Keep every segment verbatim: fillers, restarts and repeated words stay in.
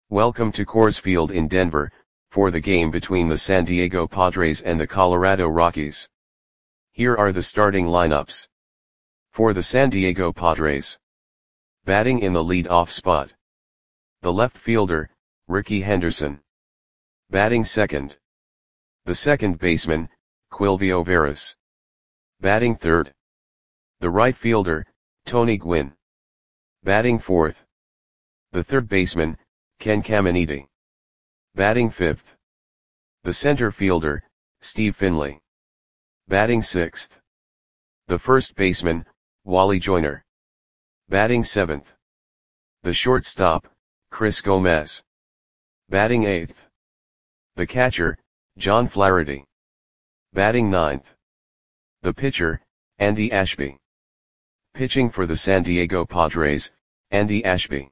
Welcome to Coors Field in Denver, for the game between the San Diego Padres and the Colorado Rockies. Here are the starting lineups. For the San Diego Padres. Batting in the lead-off spot. The left fielder, Ricky Henderson. Batting second. The second baseman, Quilvio Veras. Batting third. The right fielder, Tony Gwynn. Batting fourth. The third baseman, Ken Caminiti. Batting fifth. The center fielder, Steve Finley. Batting sixth. The first baseman, Wally Joyner. Batting seventh. The shortstop, Chris Gomez. Batting eighth. The catcher, John Flaherty. Batting ninth. The pitcher, Andy Ashby. Pitching for the San Diego Padres, Andy Ashby.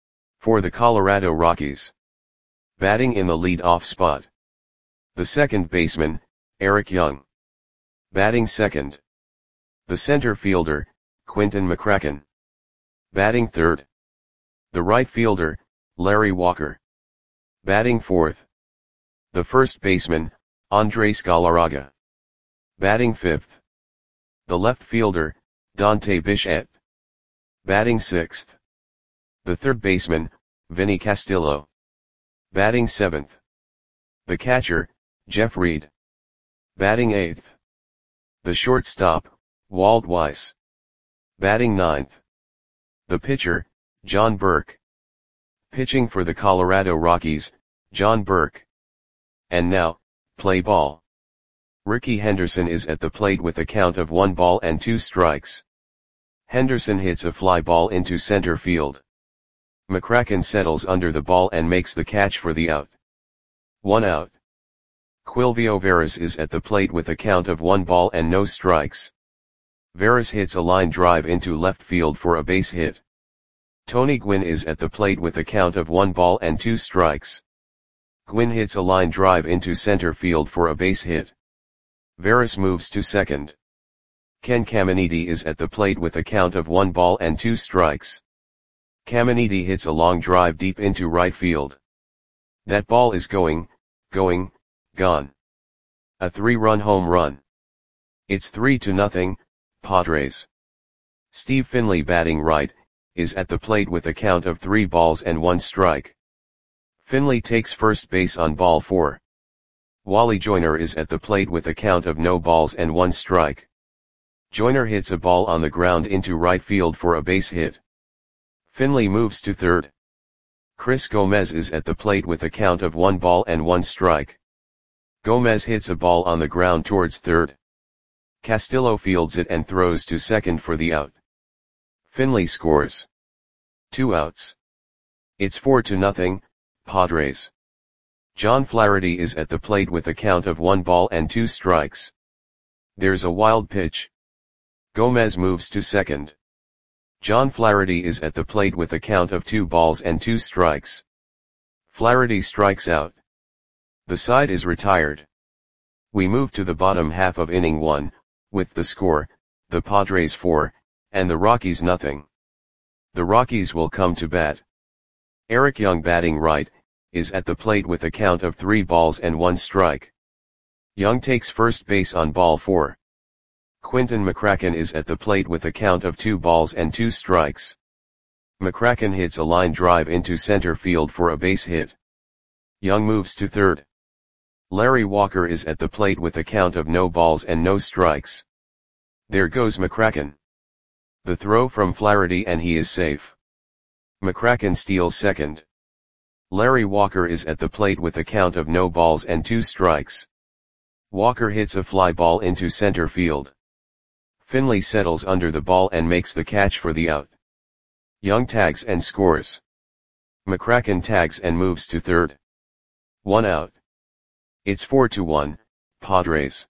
For the Colorado Rockies. Batting in the lead-off spot. The second baseman, Eric Young. Batting second. The center fielder, Quinton McCracken. Batting third. The right fielder, Larry Walker. Batting fourth. The first baseman, Andres Galarraga. Batting fifth. The left fielder, Dante Bichette. Batting sixth. The third baseman, Vinny Castillo. Batting seventh. The catcher, Jeff Reed. Batting eighth. The shortstop, Walt Weiss. Batting ninth. The pitcher, John Burke. Pitching for the Colorado Rockies, John Burke. And now, play ball. Ricky Henderson is at the plate with a count of one ball and two strikes. Henderson hits a fly ball into center field. McCracken settles under the ball and makes the catch for the out. One out. Quilvio Veras is at the plate with a count of one ball and no strikes. Veras hits a line drive into left field for a base hit. Tony Gwynn is at the plate with a count of one ball and two strikes. Gwynn hits a line drive into center field for a base hit. Veras moves to second. Ken Caminiti is at the plate with a count of one ball and two strikes. Caminiti hits a long drive deep into right field. That ball is going, going, gone. A three-run home run. It's three to nothing, Padres. Steve Finley, batting right, is at the plate with a count of three balls and one strike. Finley takes first base on ball four. Wally Joyner is at the plate with a count of no balls and one strike. Joyner hits a ball on the ground into right field for a base hit. Finley moves to third. Chris Gomez is at the plate with a count of one ball and one strike. Gomez hits a ball on the ground towards third. Castillo fields it and throws to second for the out. Finley scores. Two outs. It's four to nothing, Padres. John Flaherty is at the plate with a count of one ball and two strikes. There's a wild pitch. Gomez moves to second. John Flaherty is at the plate with a count of two balls and two strikes. Flaherty strikes out. The side is retired. We move to the bottom half of inning one, with the score, the Padres four, and the Rockies nothing. The Rockies will come to bat. Eric Young, batting right, is at the plate with a count of three balls and one strike. Young takes first base on ball four. Quinton McCracken is at the plate with a count of two balls and two strikes. McCracken hits a line drive into center field for a base hit. Young moves to third. Larry Walker is at the plate with a count of no balls and no strikes. There goes McCracken. The throw from Flaherty and he is safe. McCracken steals second. Larry Walker is at the plate with a count of no balls and two strikes. Walker hits a fly ball into center field. Finley settles under the ball and makes the catch for the out. Young tags and scores. McCracken tags and moves to third. One out. It's four to one, Padres.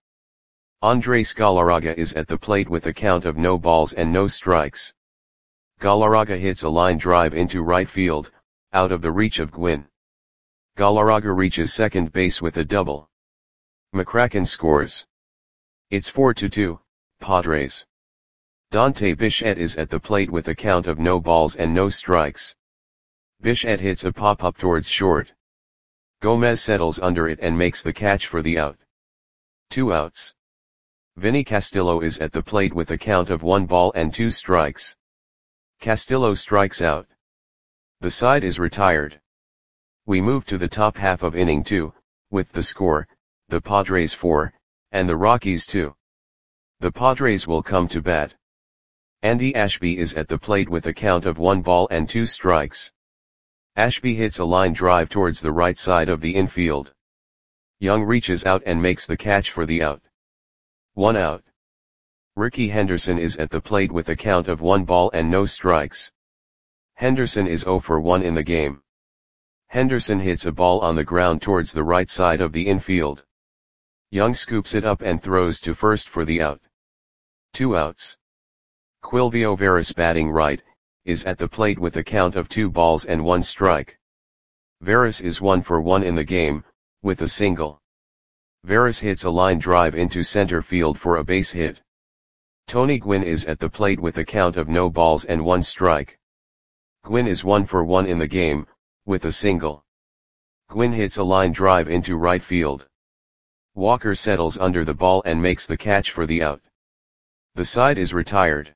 Andres Galarraga is at the plate with a count of no balls and no strikes. Galarraga hits a line drive into right field, out of the reach of Gwynn. Galarraga reaches second base with a double. McCracken scores. It's four to two, Padres. Dante Bichette is at the plate with a count of no balls and no strikes. Bichette hits a pop-up towards short. Gomez settles under it and makes the catch for the out. Two outs. Vinny Castillo is at the plate with a count of one ball and two strikes. Castillo strikes out. The side is retired. We move to the top half of inning two, with the score, the Padres four, and the Rockies two. The Padres will come to bat. Andy Ashby is at the plate with a count of one ball and two strikes. Ashby hits a line drive towards the right side of the infield. Young reaches out and makes the catch for the out. One out. Ricky Henderson is at the plate with a count of one ball and no strikes. Henderson is zero for one in the game. Henderson hits a ball on the ground towards the right side of the infield. Young scoops it up and throws to first for the out. Two outs. Quilvio Veras, batting right, is at the plate with a count of two balls and one strike. Veras is one for one in the game, with a single. Veras hits a line drive into center field for a base hit. Tony Gwynn is at the plate with a count of no balls and one strike. Gwynn is one for one in the game, with a single. Gwynn hits a line drive into right field. Walker settles under the ball and makes the catch for the out. The side is retired.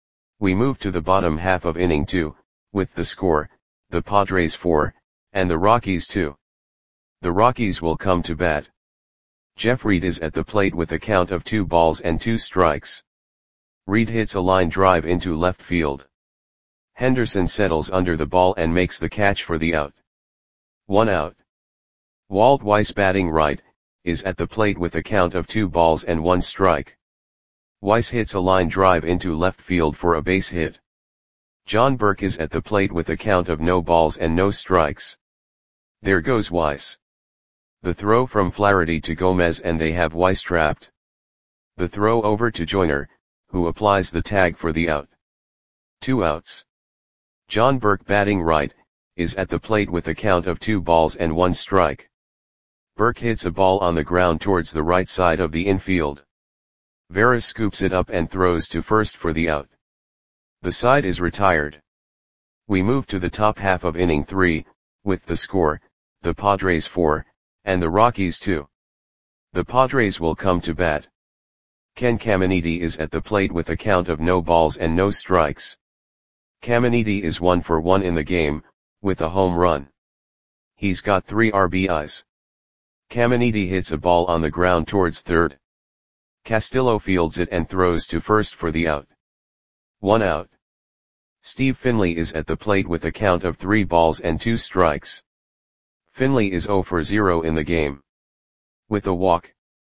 We move to the bottom half of inning two, with the score, the Padres four, and the Rockies two. The Rockies will come to bat. Jeff Reed is at the plate with a count of two balls and two strikes. Reed hits a line drive into left field. Henderson settles under the ball and makes the catch for the out. One out. Walt Weiss, batting right, is at the plate with a count of two balls and one strike. Weiss hits a line drive into left field for a base hit. John Burke is at the plate with a count of no balls and no strikes. There goes Weiss. The throw from Flaherty to Gomez and they have Weiss trapped. The throw over to Joyner, who applies the tag for the out. Two outs. John Burke, batting right, is at the plate with a count of two balls and one strike. Burke hits a ball on the ground towards the right side of the infield. Veras scoops it up and throws to first for the out. The side is retired. We move to the top half of inning three, with the score, the Padres four, and the Rockies two. The Padres will come to bat. Ken Caminiti is at the plate with a count of no balls and no strikes. Caminiti is one for one in the game, with a home run. He's got three R B Is. Caminiti hits a ball on the ground towards third. Castillo fields it and throws to first for the out. One out. Steve Finley is at the plate with a count of three balls and two strikes. Finley is zero for zero in the game. With a walk.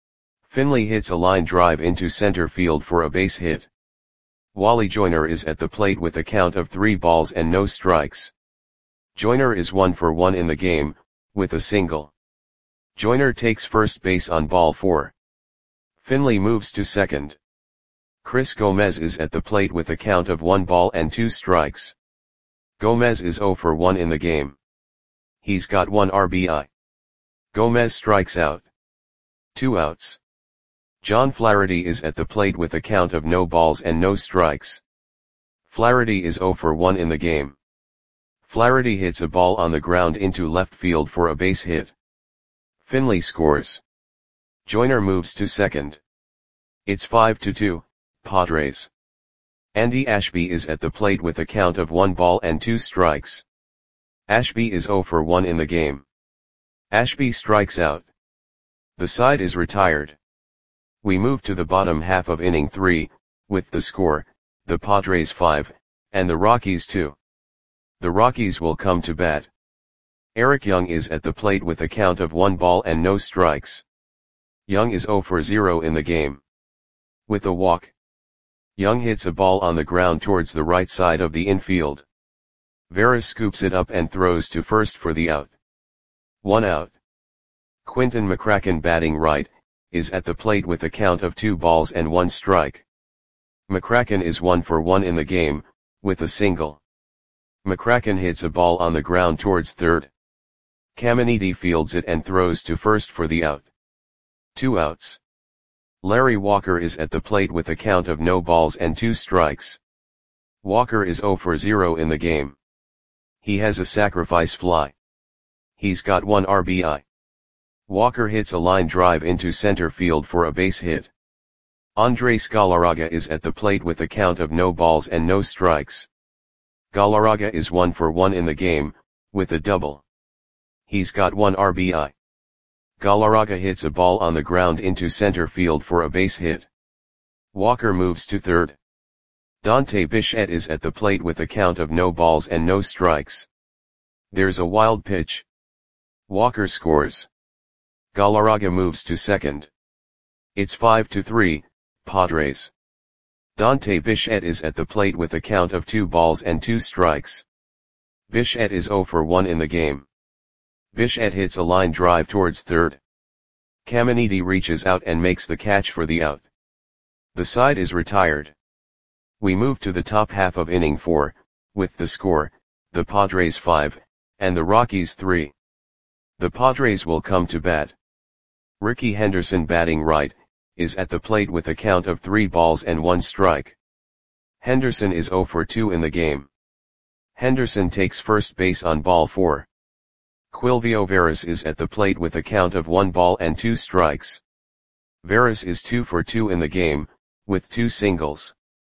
Finley hits a line drive into center field for a base hit. Wally Joyner is at the plate with a count of three balls and no strikes. Joyner is one for one in the game, with a single. Joyner takes first base on ball four. Finley moves to second. Chris Gomez is at the plate with a count of one ball and two strikes. Gomez is zero for one in the game. He's got one R B I. Gomez strikes out. Two outs. John Flaherty is at the plate with a count of no balls and no strikes. Flaherty is zero for one in the game. Flaherty hits a ball on the ground into left field for a base hit. Finley scores. Joyner moves to second. It's five to two, Padres. Andy Ashby is at the plate with a count of one ball and two strikes. Ashby is zero for one in the game. Ashby strikes out. The side is retired. We move to the bottom half of inning three, with the score, the Padres five, and the Rockies two. The Rockies will come to bat. Eric Young is at the plate with a count of one ball and no strikes. Young is zero for zero in the game. With a walk. Young hits a ball on the ground towards the right side of the infield. Veras scoops it up and throws to first for the out. One out. Quinton McCracken, batting right, is at the plate with a count of two balls and one strike. McCracken is one for one in the game, with a single. McCracken hits a ball on the ground towards third. Caminiti fields it and throws to first for the out. Two outs. Larry Walker is at the plate with a count of no balls and two strikes. Walker is zero for zero in the game. He has a sacrifice fly. He's got one R B I. Walker hits a line drive into center field for a base hit. Andres Galarraga is at the plate with a count of no balls and no strikes. Galarraga is one for one in the game, with a double. He's got one R B I. Galarraga hits a ball on the ground into center field for a base hit. Walker moves to third. Dante Bichette is at the plate with a count of no balls and no strikes. There's a wild pitch. Walker scores. Galarraga moves to second. It's five to three, Padres. Dante Bichette is at the plate with a count of two balls and two strikes. Bichette is zero for one in the game. Bichette hits a line drive towards third. Caminiti reaches out and makes the catch for the out. The side is retired. We move to the top half of inning four, with the score, the Padres five, and the Rockies three. The Padres will come to bat. Ricky Henderson, batting right, is at the plate with a count of three balls and one strike. Henderson is zero for two in the game. Henderson takes first base on ball four. Quilvio Veras is at the plate with a count of one ball and two strikes. Veras is two for two in the game, with two singles.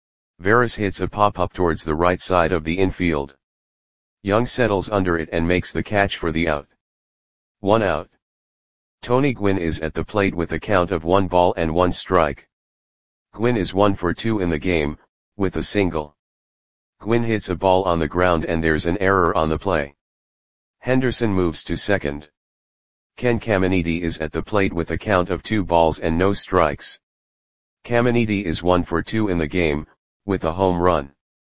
Veras hits a pop-up towards the right side of the infield. Young settles under it and makes the catch for the out. One out. Tony Gwynn is at the plate with a count of one ball and one strike. Gwynn is one for two in the game, with a single. Gwynn hits a ball on the ground and there's an error on the play. Henderson moves to second. Ken Caminiti is at the plate with a count of two balls and no strikes. Caminiti is one for two in the game, with a home run.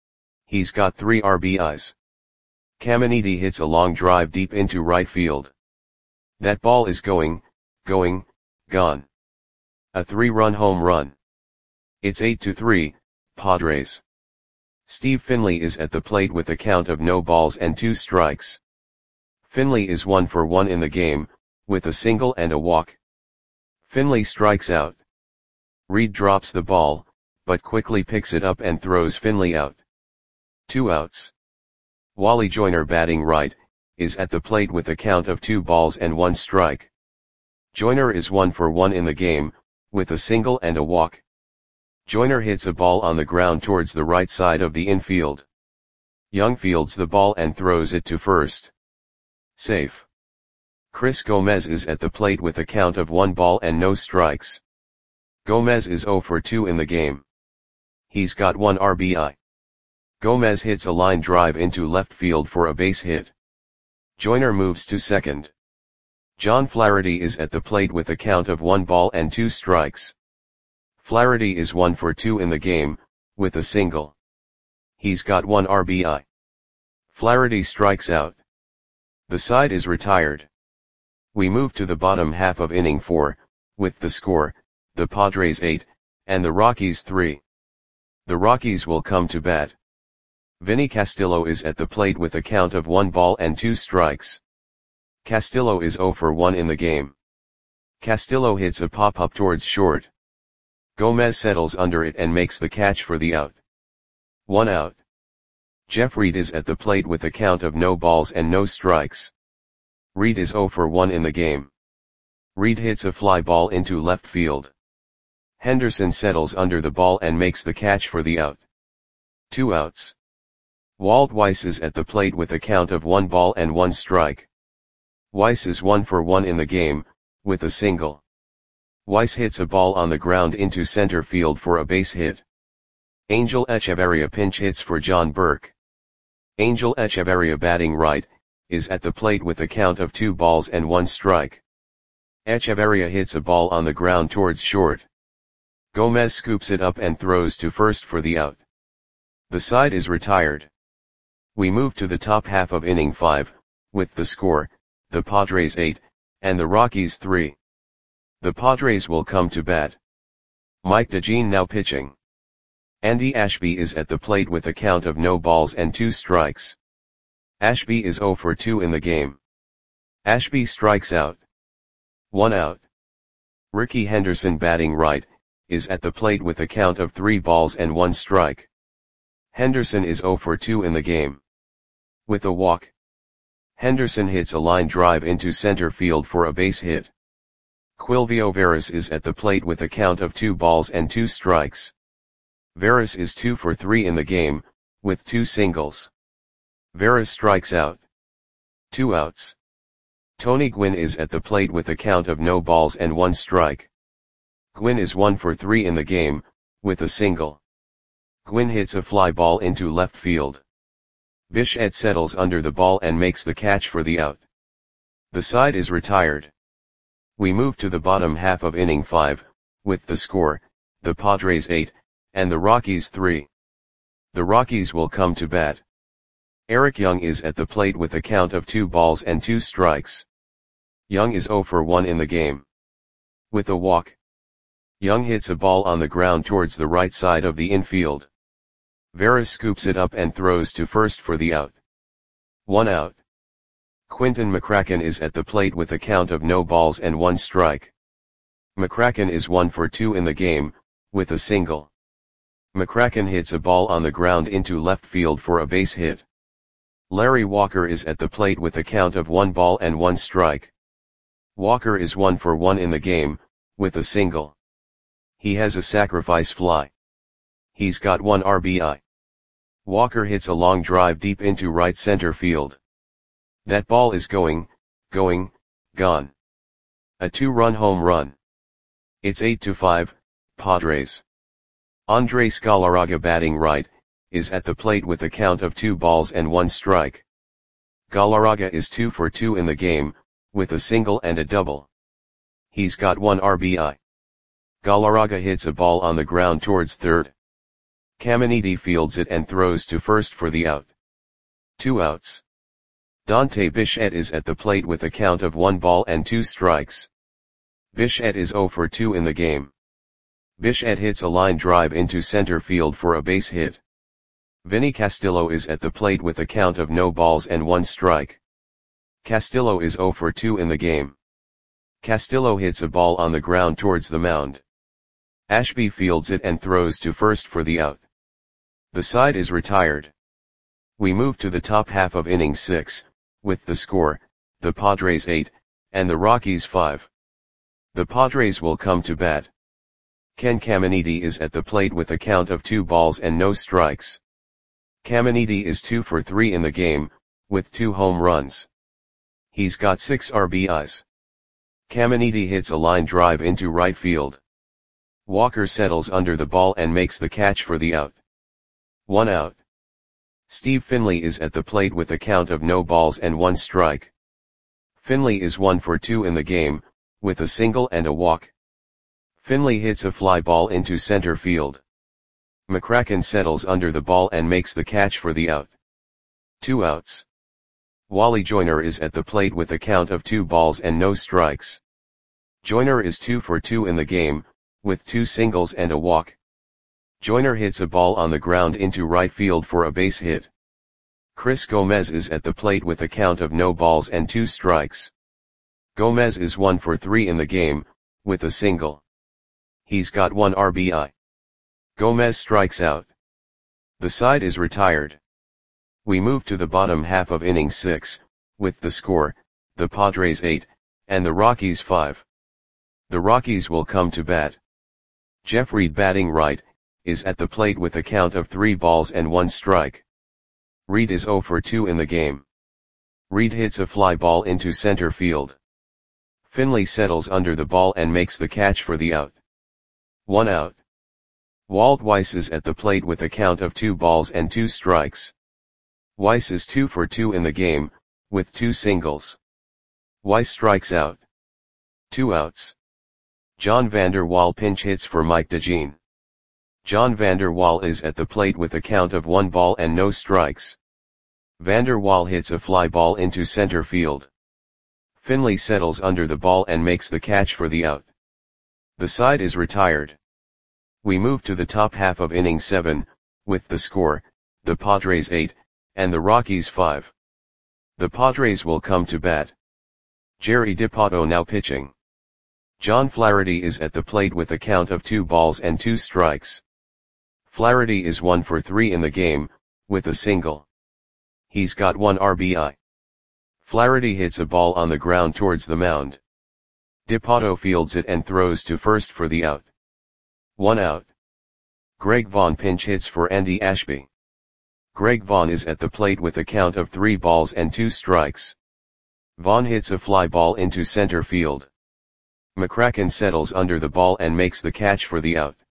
He's got three R B Is. Caminiti hits a long drive deep into right field. That ball is going, going, gone. A three-run home run. It's eight to three, Padres. Steve Finley is at the plate with a count of no balls and two strikes. Finley is one for one in the game, with a single and a walk. Finley strikes out. Reed drops the ball, but quickly picks it up and throws Finley out. Two outs. Wally Joyner, batting right, is at the plate with a count of two balls and one strike. Joyner is one for one in the game, with a single and a walk. Joyner hits a ball on the ground towards the right side of the infield. Young fields the ball and throws it to first. Safe. Chris Gomez is at the plate with a count of one ball and no strikes. Gomez is zero for two in the game. He's got one R B I. Gomez hits a line drive into left field for a base hit. Joyner moves to second. John Flaherty is at the plate with a count of one ball and two strikes. Flaherty is one for two in the game, with a single. He's got one R B I. Flaherty strikes out. The side is retired. We move to the bottom half of inning four, with the score, the Padres eight, and the Rockies three. The Rockies will come to bat. Vinny Castillo is at the plate with a count of one ball and two strikes. Castillo is zero for one in the game. Castillo hits a pop-up towards short. Gomez settles under it and makes the catch for the out. One out. Jeff Reed is at the plate with a count of no balls and no strikes. Reed is zero for one in the game. Reed hits a fly ball into left field. Henderson settles under the ball and makes the catch for the out. Two outs. Walt Weiss is at the plate with a count of one ball and one strike. Weiss is one for one in the game, with a single. Weiss hits a ball on the ground into center field for a base hit. Angel Echeverria pinch hits for John Burke. Angel Echeverria, batting right, is at the plate with a count of two balls and one strike. Echeverria hits a ball on the ground towards short. Gomez scoops it up and throws to first for the out. The side is retired. We move to the top half of inning five, with the score, the Padres eight, and the Rockies three. The Padres will come to bat. Mike DeJean now pitching. Andy Ashby is at the plate with a count of no balls and two strikes. Ashby is zero for two in the game. Ashby strikes out. One out. Ricky Henderson, batting right, is at the plate with a count of three balls and one strike. Henderson is zero for two in the game. With a walk, Henderson hits a line drive into center field for a base hit. Quilvio Veras is at the plate with a count of two balls and two strikes. Veras is two for three in the game, with two singles. Veras strikes out. Two outs. Tony Gwynn is at the plate with a count of no balls and one strike. Gwynn is one for three in the game, with a single. Gwynn hits a fly ball into left field. Bichette settles under the ball and makes the catch for the out. The side is retired. We move to the bottom half of inning five, with the score, the Padres eight, and the Rockies three. The Rockies will come to bat. Eric Young is at the plate with a count of two balls and two strikes. Young is zero for one in the game. With a walk, Young hits a ball on the ground towards the right side of the infield. Veras scoops it up and throws to first for the out. One out. Quinton McCracken is at the plate with a count of no balls and one strike. McCracken is one for two in the game, with a single. McCracken hits a ball on the ground into left field for a base hit. Larry Walker is at the plate with a count of one ball and one strike. Walker is one for one in the game, with a single. He has a sacrifice fly. He's got one R B I. Walker hits a long drive deep into right center field. That ball is going, going, gone. A two-run home run. It's eight to five, Padres. Andres Galarraga, batting right, is at the plate with a count of two balls and one strike. Galarraga is two for two in the game, with a single and a double. He's got one R B I. Galarraga hits a ball on the ground towards third. Caminiti fields it and throws to first for the out. Two outs. Dante Bichette is at the plate with a count of one ball and two strikes. Bichette is zero for two in the game. Bichette hits a line drive into center field for a base hit. Vinny Castillo is at the plate with a count of no balls and one strike. Castillo is zero for two in the game. Castillo hits a ball on the ground towards the mound. Ashby fields it and throws to first for the out. The side is retired. We move to the top half of inning six, with the score, the Padres eight, and the Rockies five. The Padres will come to bat. Ken Caminiti is at the plate with a count of two balls and no strikes. Caminiti is two for three in the game, with two home runs. He's got six R B Is. Caminiti hits a line drive into right field. Walker settles under the ball and makes the catch for the out. One out. Steve Finley is at the plate with a count of no balls and one strike. Finley is one for two in the game, with a single and a walk. Finley hits a fly ball into center field. McCracken settles under the ball and makes the catch for the out. Two outs. Wally Joyner is at the plate with a count of two balls and no strikes. Joyner is two for two in the game, with two singles and a walk. Joyner hits a ball on the ground into right field for a base hit. Chris Gomez is at the plate with a count of no balls and two strikes. Gomez is one for three in the game, with a single. He's got one R B I. Gomez strikes out. The side is retired. We move to the bottom half of inning six, with the score, the Padres eight, and the Rockies five. The Rockies will come to bat. Jeff Reed, batting right, is at the plate with a count of three balls and one strike. Reed is zero for two in the game. Reed hits a fly ball into center field. Finley settles under the ball and makes the catch for the out. One out. Walt Weiss is at the plate with a count of two balls and two strikes. Weiss is two for two in the game, with two singles. Weiss strikes out. Two outs. John Vander Wal pinch hits for Mike DeJean. John Vander Wal is at the plate with a count of one ball and no strikes. Vander Wal hits a fly ball into center field. Finley settles under the ball and makes the catch for the out. The side is retired. We move to the top half of inning seven, with the score, the Padres eight, and the Rockies five. The Padres will come to bat. Jerry DiPato now pitching. John Flaherty is at the plate with a count of two balls and two strikes. Flaherty is one for three in the game, with a single. He's got one R B I. Flaherty hits a ball on the ground towards the mound. Dipoto fields it and throws to first for the out. One out. Greg Vaughn pinch hits for Andy Ashby. Greg Vaughn is at the plate with a count of three balls and two strikes. Vaughn hits a fly ball into center field. McCracken settles under the ball and makes the catch for the out.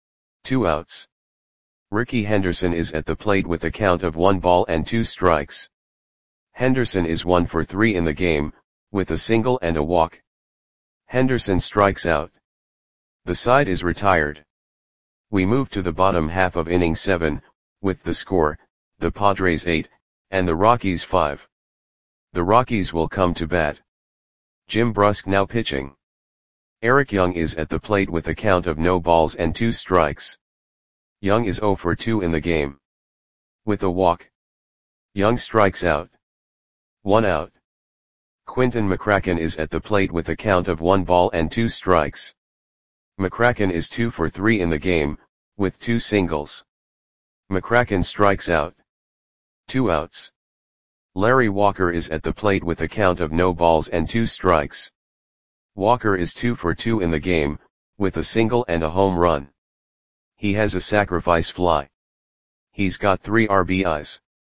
Two outs. Ricky Henderson is at the plate with a count of one ball and two strikes. Henderson is one for three in the game, with a single and a walk. Henderson strikes out. The side is retired. We move to the bottom half of inning seven, with the score, the Padres eight, and the Rockies five. The Rockies will come to bat. Jim Brusque now pitching. Eric Young is at the plate with a count of no balls and two strikes. Young is zero for two in the game. With a walk. Young strikes out. One out. Quinton McCracken is at the plate with a count of one ball and two strikes. McCracken is two for three in the game, with two singles. McCracken strikes out. Two outs. Larry Walker is at the plate with a count of no balls and two strikes. Walker is two for two in the game, with a single and a home run. He has a sacrifice fly. He's got three R B Is.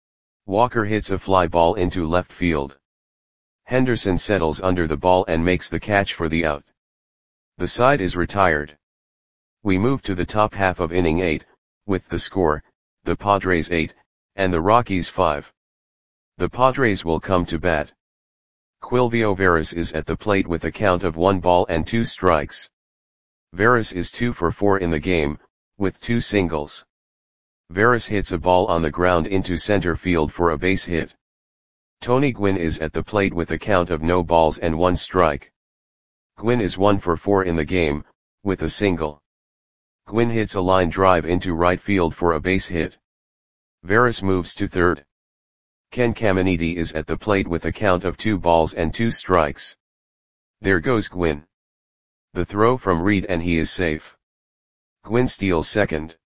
Walker hits a fly ball into left field. Henderson settles under the ball and makes the catch for the out. The side is retired. We move to the top half of inning eight, with the score, the Padres eight, and the Rockies five. The Padres will come to bat. Quilvio Veras is at the plate with a count of one ball and two strikes. Veras is two for four in the game, with two singles. Veras hits a ball on the ground into center field for a base hit. Tony Gwynn is at the plate with a count of no balls and one strike. Gwynn is one for four in the game, with a single. Gwynn hits a line drive into right field for a base hit. Veras moves to third. Ken Caminiti is at the plate with a count of two balls and two strikes. There goes Gwynn. The throw from Reed and he is safe. Gwynn steals second.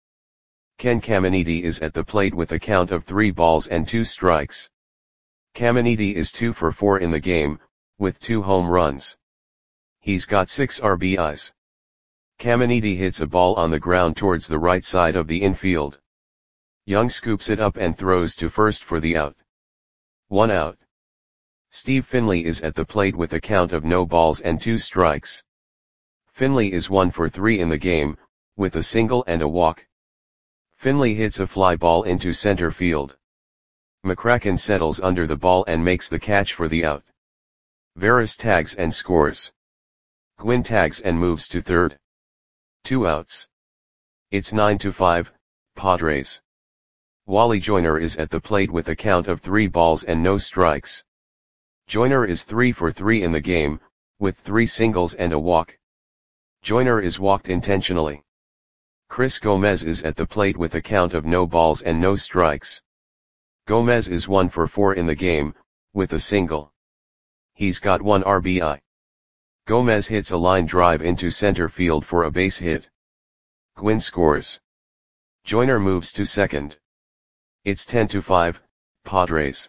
Ken Caminiti is at the plate with a count of three balls and two strikes. Caminiti is two for four in the game, with two home runs. He's got six R B Is. Caminiti hits a ball on the ground towards the right side of the infield. Young scoops it up and throws to first for the out. One out. Steve Finley is at the plate with a count of no balls and two strikes. Finley is one for three in the game, with a single and a walk. Finley hits a fly ball into center field. McCracken settles under the ball and makes the catch for the out. Veras tags and scores. Gwynn tags and moves to third. Two outs. It's nine to five, Padres. Wally Joyner is at the plate with a count of three balls and no strikes. Joyner is three for three in the game, with three singles and a walk. Joyner is walked intentionally. Chris Gomez is at the plate with a count of no balls and no strikes. Gomez is one for four in the game, with a single. He's got one R B I. Gomez hits a line drive into center field for a base hit. Gwynn scores. Joyner moves to second. It's ten to five, Padres.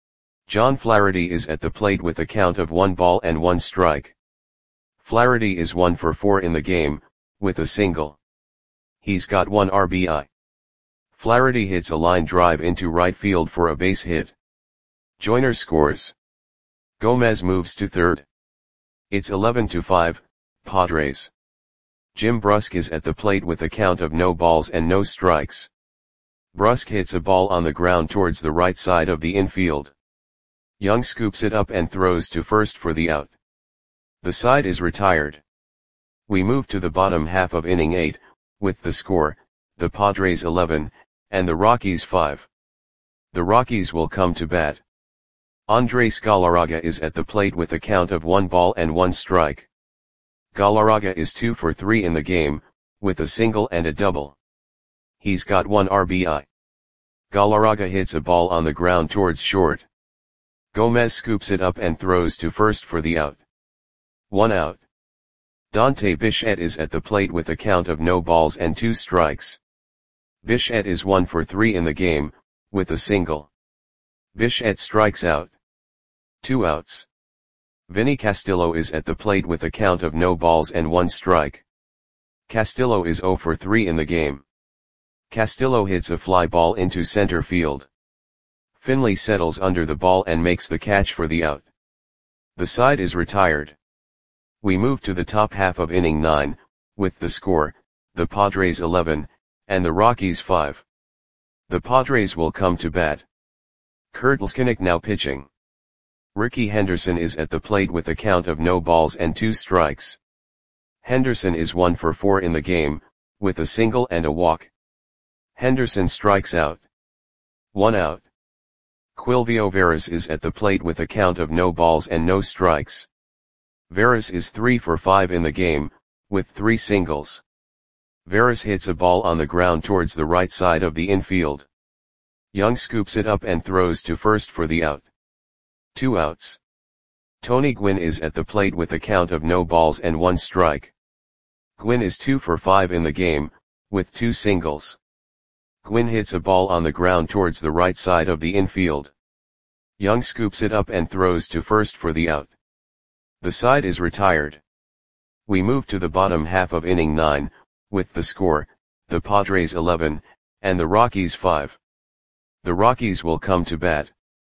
John Flaherty is at the plate with a count of one ball and one strike. Flaherty is one for four in the game, with a single. He's got one R B I. Flaherty hits a line drive into right field for a base hit. Joyner scores. Gomez moves to third. It's eleven to five, Padres. Jim Brusque is at the plate with a count of no balls and no strikes. Brusque hits a ball on the ground towards the right side of the infield. Young scoops it up and throws to first for the out. The side is retired. We move to the bottom half of inning eight, with the score, the Padres eleven, and the Rockies five. The Rockies will come to bat. Andres Galarraga is at the plate with a count of one ball and one strike. Galarraga is two for three in the game, with a single and a double. He's got one R B I. Galarraga hits a ball on the ground towards short. Gomez scoops it up and throws to first for the out. One out. Dante Bichette is at the plate with a count of no balls and two strikes. Bichette is one for three in the game, with a single. Bichette strikes out. Two outs. Vinny Castillo is at the plate with a count of no balls and one strike. Castillo is zero for three in the game. Castillo hits a fly ball into center field. Finley settles under the ball and makes the catch for the out. The side is retired. We move to the top half of inning nine, with the score, the Padres eleven, and the Rockies five. The Padres will come to bat. Kurt Leskinick now pitching. Rickey Henderson is at the plate with a count of no balls and two strikes. Henderson is one for four in the game, with a single and a walk. Henderson strikes out. One out. Quilvio Veras is at the plate with a count of no balls and no strikes. Veras is three for five in the game, with three singles. Veras hits a ball on the ground towards the right side of the infield. Young scoops it up and throws to first for the out. Two outs. Tony Gwynn is at the plate with a count of no balls and one strike. Gwynn is two for five in the game, with two singles. Gwynn hits a ball on the ground towards the right side of the infield. Young scoops it up and throws to first for the out. The side is retired. We move to the bottom half of inning nine, with the score, the Padres eleven, and the Rockies five. The Rockies will come to bat.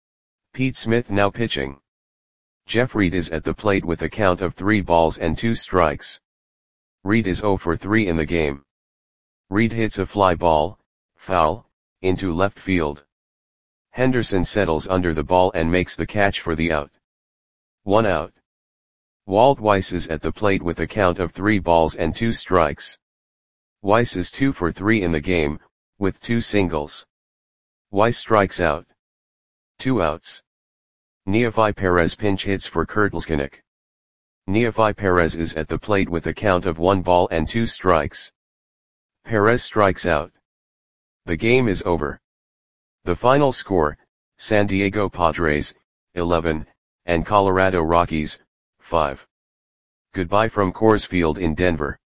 Pete Smith now pitching. Jeff Reed is at the plate with a count of three balls and two strikes. Reed is zero for three in the game. Reed hits a fly ball, foul, into left field. Henderson settles under the ball and makes the catch for the out. One out. Walt Weiss is at the plate with a count of three balls and two strikes. Weiss is two for three in the game, with two singles. Weiss strikes out. Two outs. Neofi Perez pinch hits for Kurt Leskinick. Neofi Perez is at the plate with a count of one ball and two strikes. Perez strikes out. The game is over. The final score, San Diego Padres, eleven, and Colorado Rockies, five. Goodbye from Coors Field in Denver.